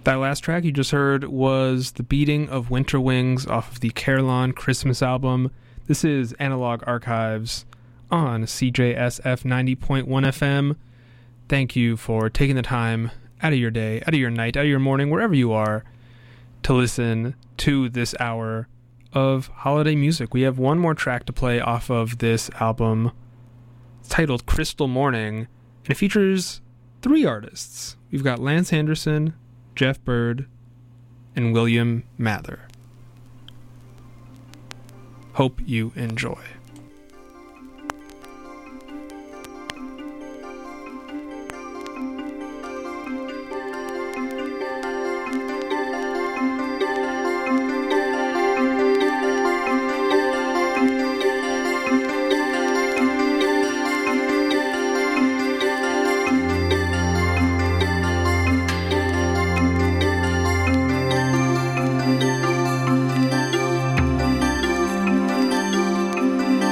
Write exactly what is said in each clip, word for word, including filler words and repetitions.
That last track you just heard was The Beating of Winter Wings off of the Carillon Christmas album. This is Analog Archives on C J S F ninety point one F M. Thank you for taking the time out of your day, out of your night, out of your morning, wherever you are, to listen to this hour of holiday music. We have one more track to play off of this album. It's titled Crystal Morning, and it features three artists. We've got Lance Anderson, Jeff Bird, and William Mather. Hope you enjoy. Thank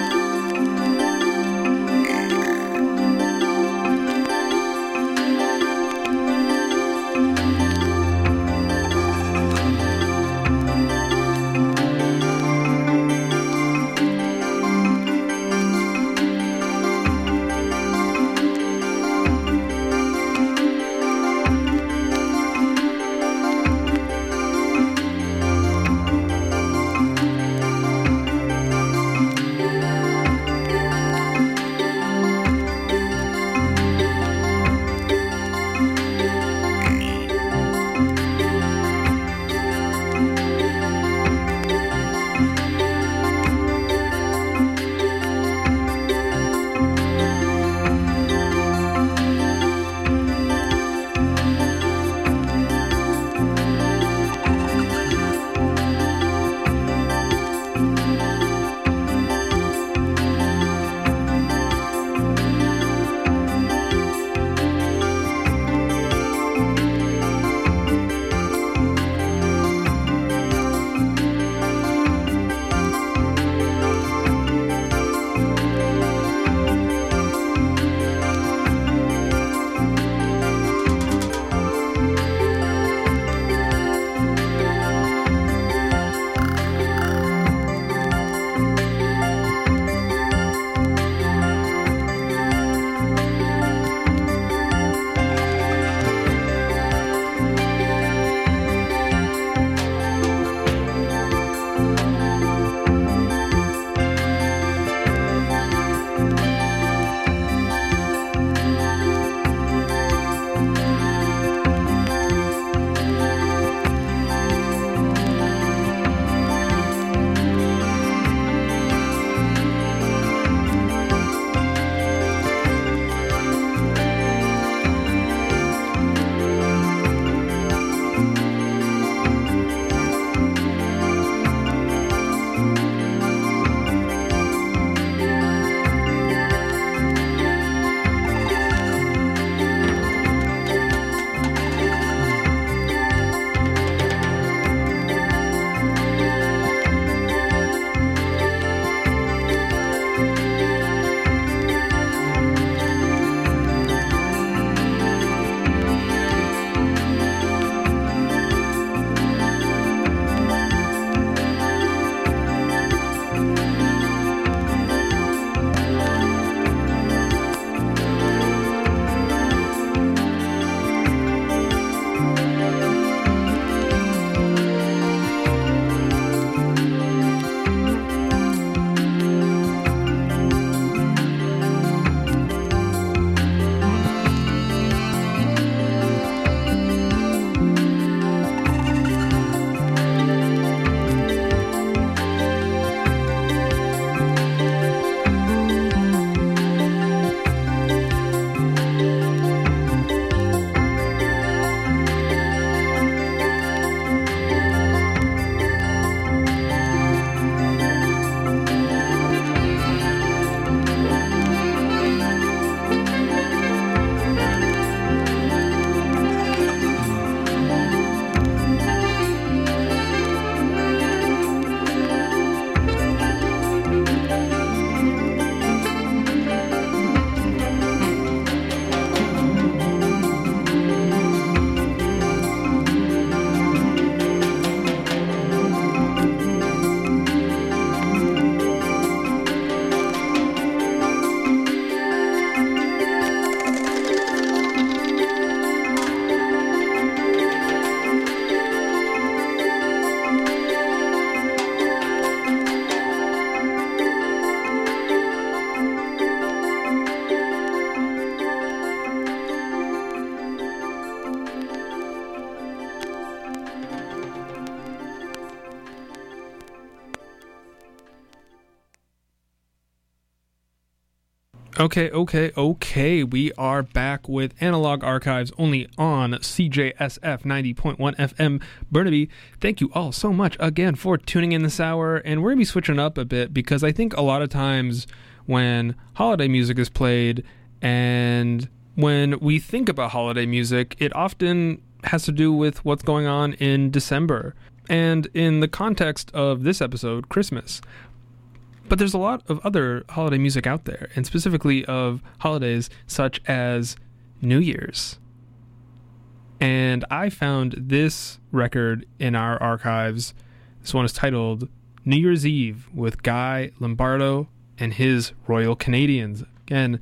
Okay, okay, okay. We are back with Analog Archives only on C J S F ninety point one F M Burnaby. Thank you all so much again for tuning in this hour. And we're going to be switching up a bit because I think a lot of times when holiday music is played and when we think about holiday music, it often has to do with what's going on in December. And in the context of this episode, Christmas. But there's a lot of other holiday music out there, and specifically of holidays such as New Year's. And I found this record in our archives. This one is titled New Year's Eve with Guy Lombardo and his Royal Canadians. Again,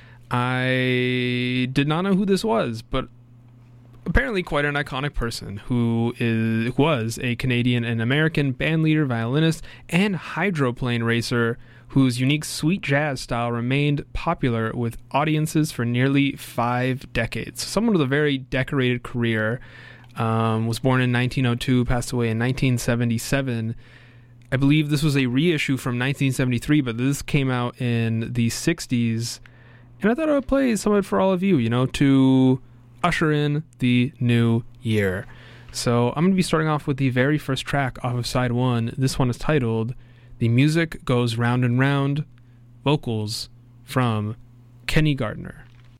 I did not know who this was, but apparently quite an iconic person who is was a Canadian and American bandleader, violinist, and hydroplane racer whose unique sweet jazz style remained popular with audiences for nearly five decades. Someone with a very decorated career, um, was born in nineteen oh two, passed away in nineteen seventy-seven. I believe this was a reissue from nineteen seventy-three, but this came out in the sixties. And I thought I would play some of it for all of you, you know, to usher in the new year. So I'm going to be starting off with the very first track off of side one. This one is titled The Music Goes Round and Round, vocals from Kenny Gardner.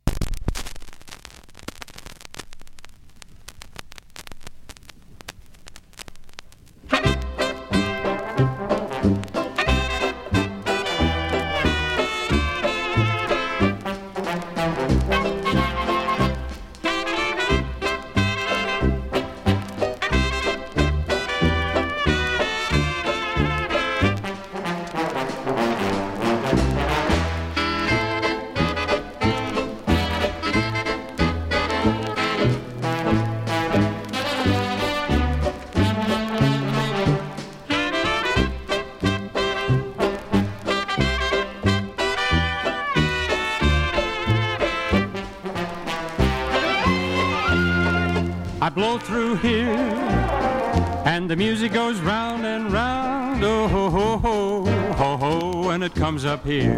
I blow through here, and the music goes round and round, oh ho ho ho, ho ho, and it comes up here.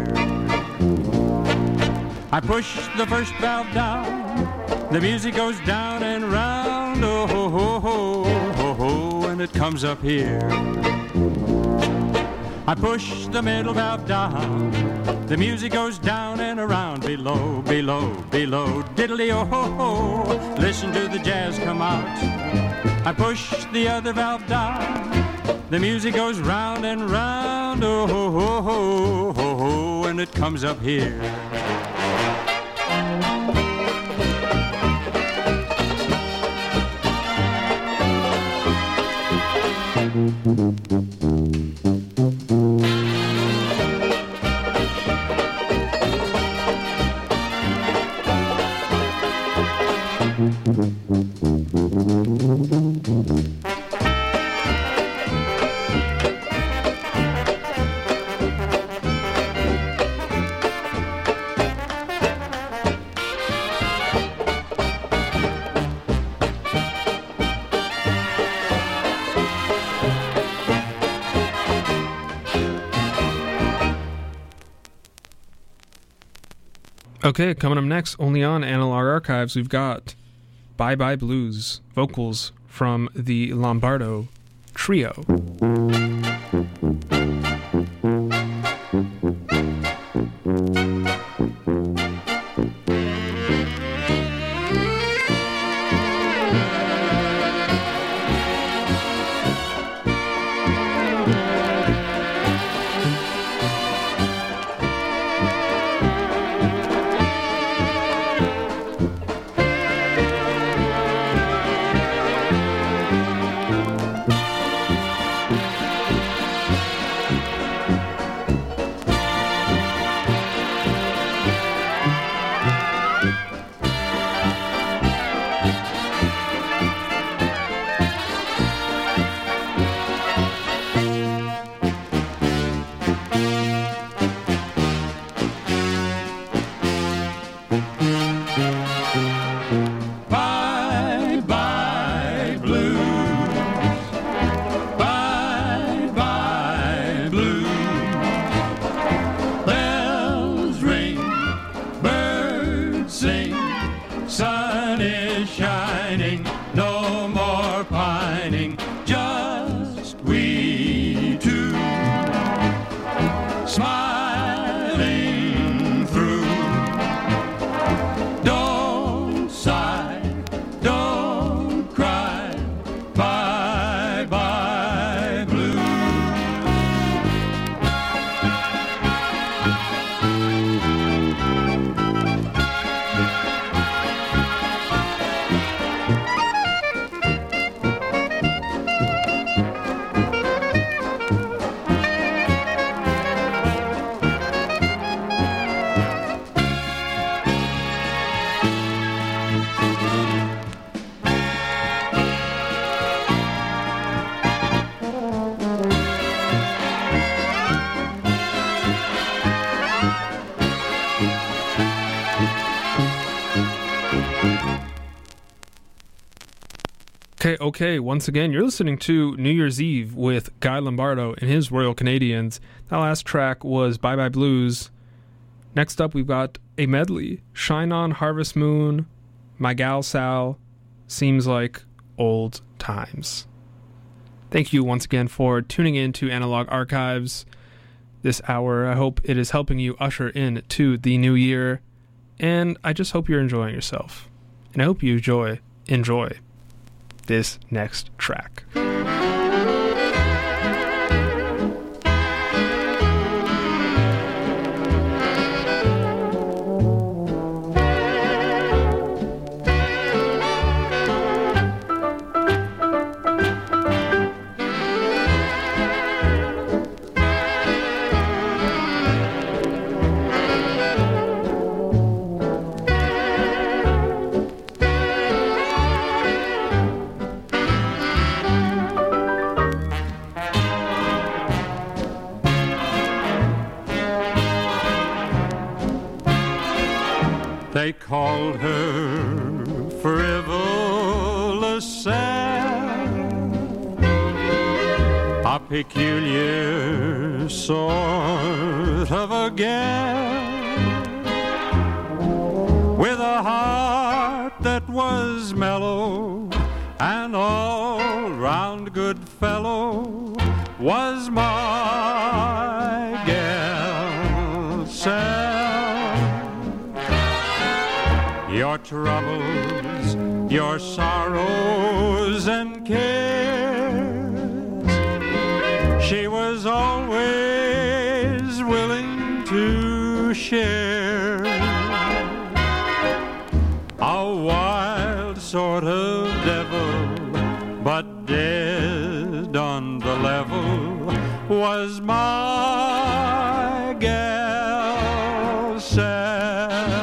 I push the first valve down, the music goes down and round, oh ho ho ho, ho ho, and it comes up here. I push the middle valve down, the music goes down and around, below, below, below, diddly oh ho ho, listen to the jazz come out. I push the other valve down, the music goes round and round, oh ho ho ho, ho ho, and it comes up here. Okay, coming up next, only on Analog Archives, we've got Bye Bye Blues, vocals from the Lombardo Trio. no more pining, just we two, smiling through. Don't sigh, don't cry, bye bye blue. Okay, okay, once again, you're listening to New Year's Eve with Guy Lombardo and his Royal Canadians. That last track was Bye Bye Blues. Next up, we've got a medley. Shine On, Harvest Moon, My Gal Sal, Seems Like Old Times. Thank you once again for tuning in to Analog Archives this hour. I hope it is helping you usher in to the new year, and I just hope you're enjoying yourself. And I hope you enjoy, enjoy this next track. They called her frivolous sad, a peculiar sort of a gal, with a heart that was mellow and all round good fellow, was my gal Sal. Your troubles, your sorrows and cares, she was always willing to share. A wild sort of devil, but dead on the level, was my gal Sal.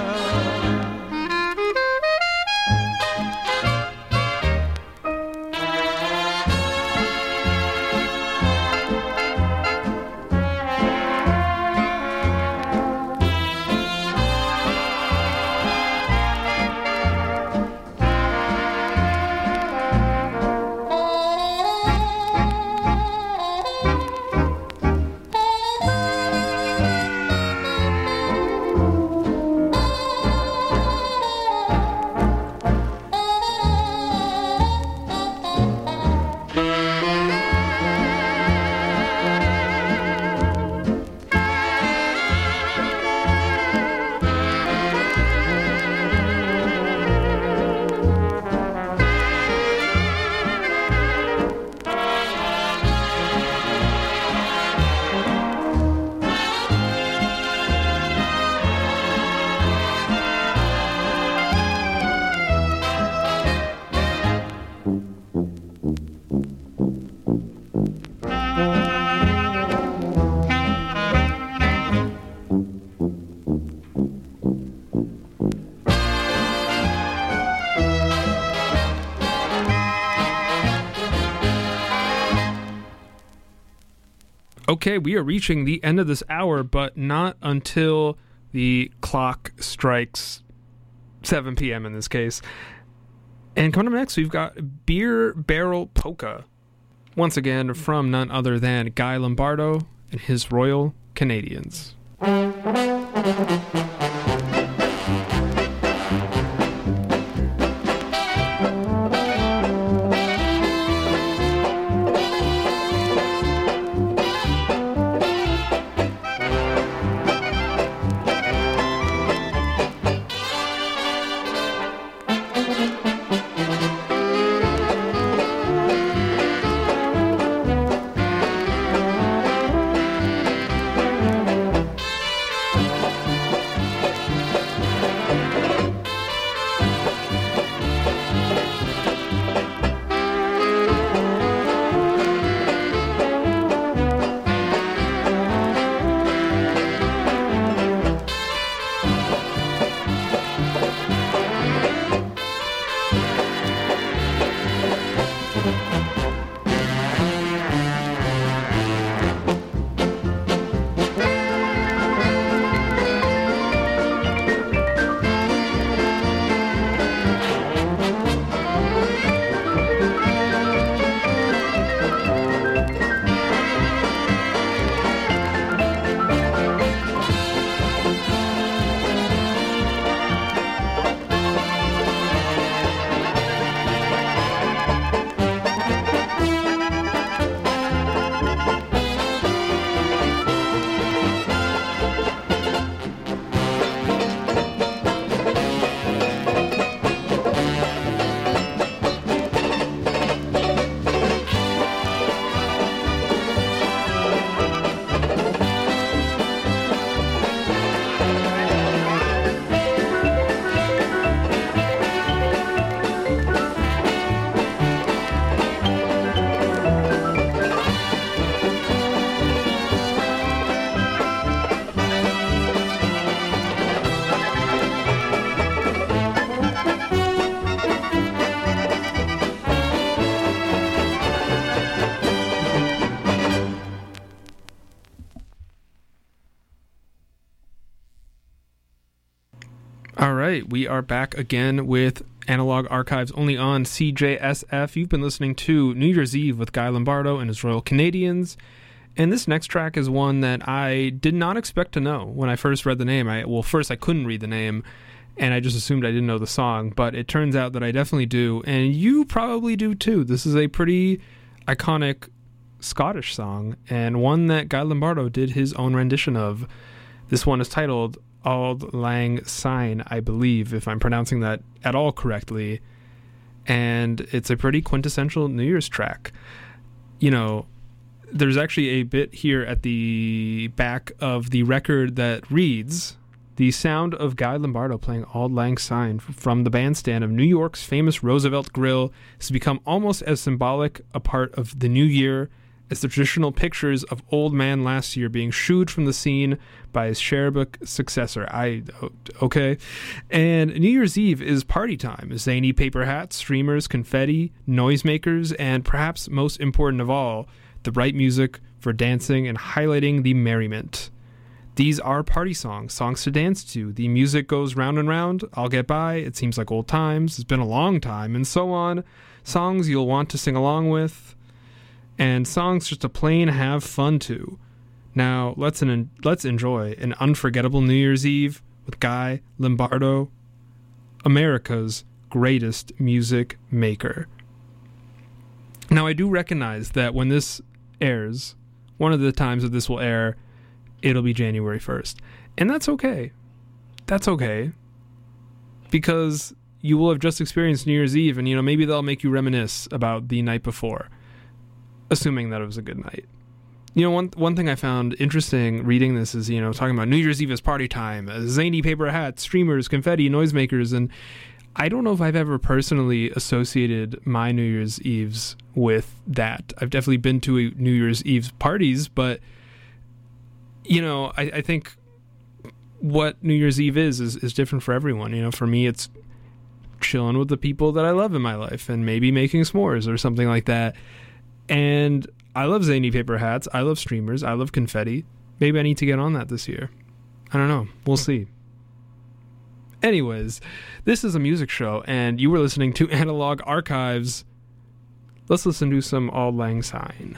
Okay, we are reaching the end of this hour, but not until the clock strikes seven p.m. in this case. And coming up next, we've got Beer Barrel Polka. Once again, from none other than Guy Lombardo and his Royal Canadians. All right, we are back again with Analog Archives only on C J S F. You've been listening to New Year's Eve with Guy Lombardo and his Royal Canadians. And this next track is one that I did not expect to know when I first read the name. I Well, first I couldn't read the name, and I just assumed I didn't know the song. But it turns out that I definitely do, and you probably do too. This is a pretty iconic Scottish song, and one that Guy Lombardo did his own rendition of. This one is titled Auld Lang Syne, I believe, if I'm pronouncing that at all correctly. And it's a pretty quintessential New Year's track. You know, there's actually a bit here at the back of the record that reads, "The sound of Guy Lombardo playing Auld Lang Syne from the bandstand of New York's famous Roosevelt Grill has become almost as symbolic a part of the new year as the traditional pictures of Old Man Last Year being shooed from the scene by his Sherbrooke successor." I okay. And New Year's Eve is party time. Zany paper hats, streamers, confetti, noisemakers, and perhaps most important of all, the right music for dancing and highlighting the merriment. These are party songs, songs to dance to. The music goes round and round. I'll get by. It seems like old times. It's been a long time, and so on. Songs you'll want to sing along with, and songs just to plain have fun to. Now, let's en- let's enjoy an unforgettable New Year's Eve with Guy Lombardo, America's greatest music maker. Now, I do recognize that when this airs, one of the times that this will air, it'll be January first. And that's okay. That's okay. Because you will have just experienced New Year's Eve, and, you know, maybe they'll make you reminisce about the night before, assuming that it was a good night. You know, one one thing I found interesting reading this is, you know, talking about New Year's Eve is party time, uh, zany paper hats, streamers, confetti, noisemakers, and I don't know if I've ever personally associated my New Year's Eves with that. I've definitely been to a New Year's Eve parties, but, you know, I, I think what New Year's Eve is, is is different for everyone. You know, for me, it's chilling with the people that I love in my life and maybe making s'mores or something like that. And I love zany paper hats. I love streamers. I love confetti. Maybe I need to get on that this year. I don't know. We'll see. Anyways, this is a music show, and you were listening to Analog Archives. Let's listen to some Auld Lang Syne.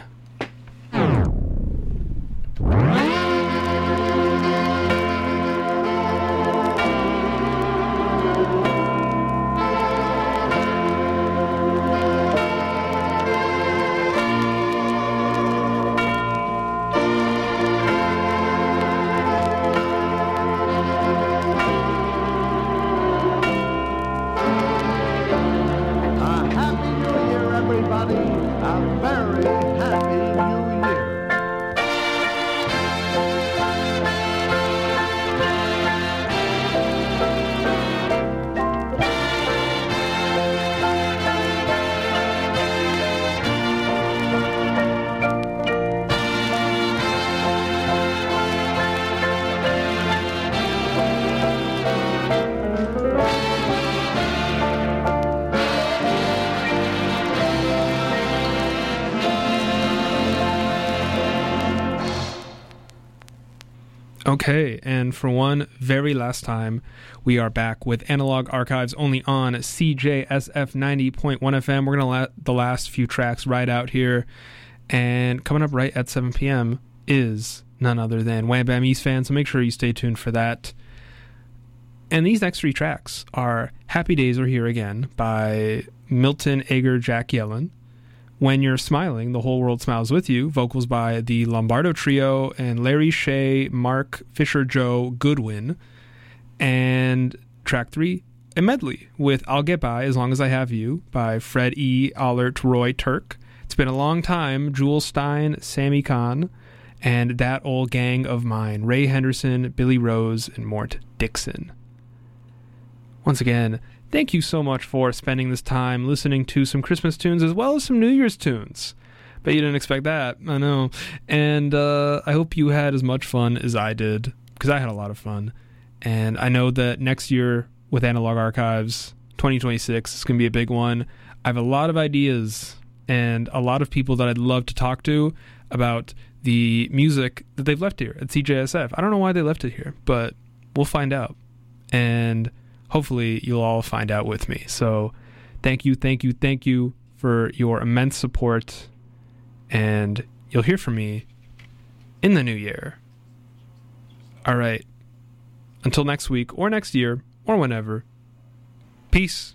Okay, and for one very last time, we are back with Analog Archives only on C J S F ninety point one F M. We're going to let the last few tracks ride out here, and coming up right at seven p.m. is none other than Wham Bam East Fan, so make sure you stay tuned for that. And these next three tracks are Happy Days Are Here Again by Milton Ager Jack Yellen, When You're Smiling, The Whole World Smiles With You, vocals by the Lombardo Trio and Larry Shea, Mark Fisher Joe Goodwin, and track three, a medley with I'll Get By As Long As I Have You by Fred E. Allert Roy Turk. It's been a long time, Jewel Stein, Sammy Kahn, and That Old Gang of Mine, Ray Henderson, Billy Rose, and Mort Dixon. Once again, thank you so much for spending this time listening to some Christmas tunes as well as some New Year's tunes. Bet you didn't expect that, I know. And uh, I hope you had as much fun as I did, because I had a lot of fun. And I know that next year with Analog Archives, twenty twenty-six is going to be a big one. I have a lot of ideas and a lot of people that I'd love to talk to about the music that they've left here at C J S F. I don't know why they left it here, but we'll find out. And hopefully you'll all find out with me. So thank you, thank you, thank you for your immense support, and you'll hear from me in the new year. All right. Until next week or next year or whenever. Peace.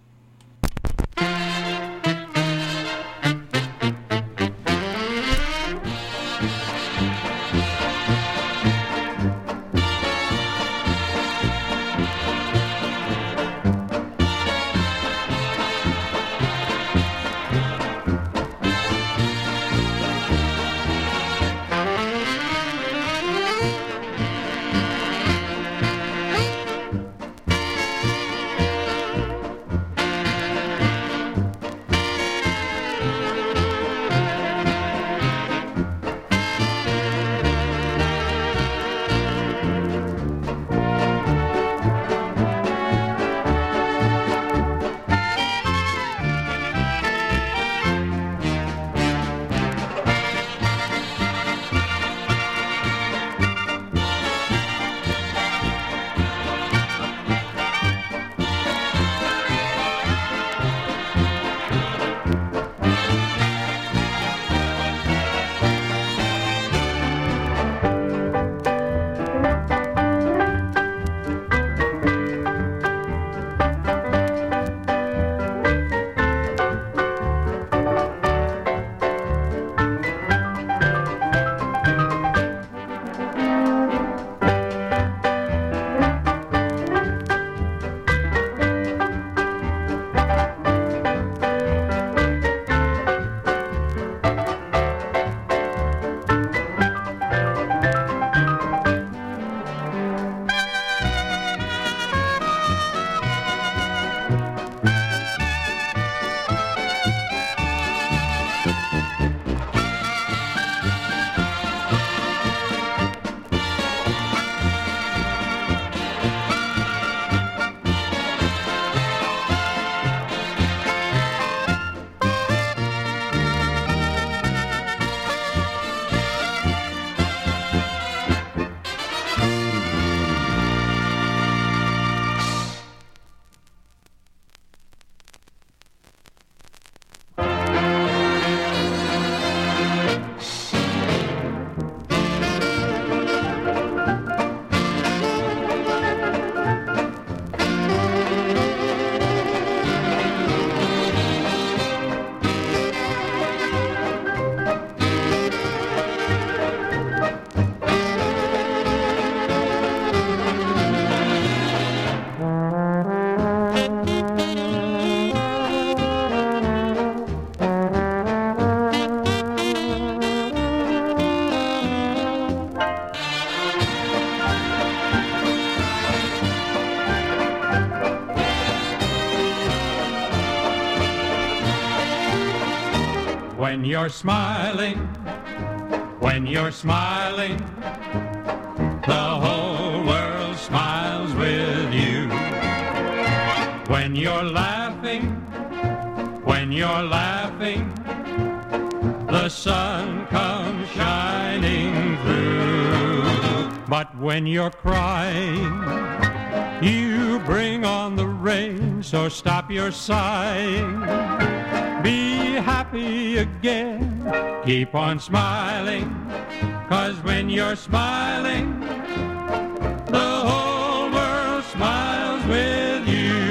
When you're smiling, when you're smiling, the whole world smiles with you. When you're laughing, when you're laughing, the sun comes shining through. But when you're crying, you bring on the rain, so stop your sighing. Be happy again, keep on smiling, 'cause when you're smiling, the whole world smiles with you.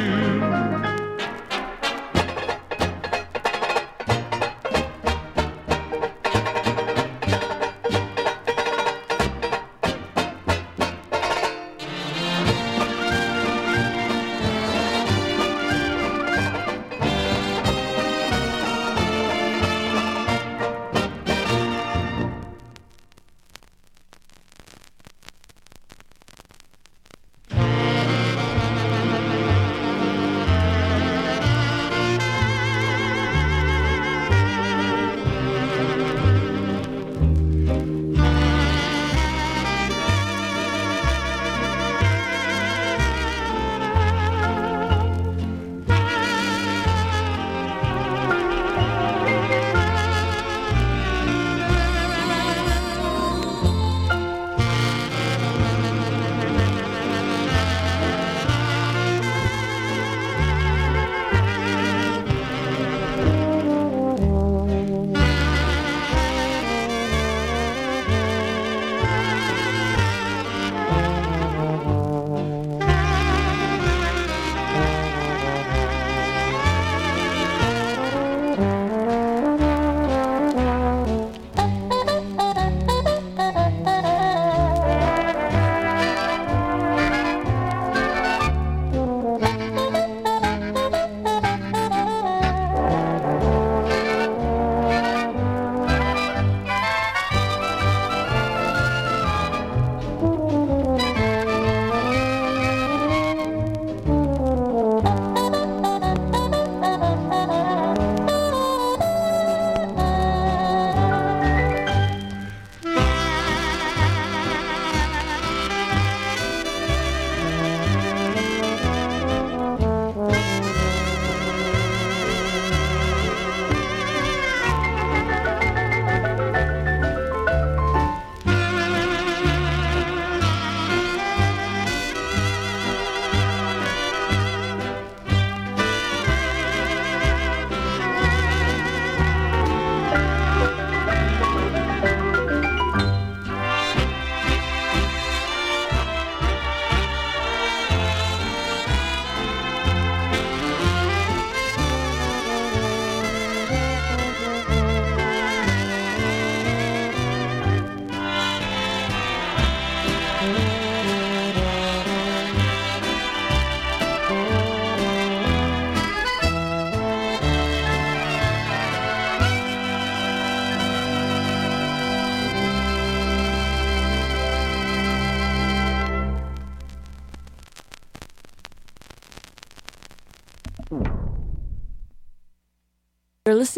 You're listening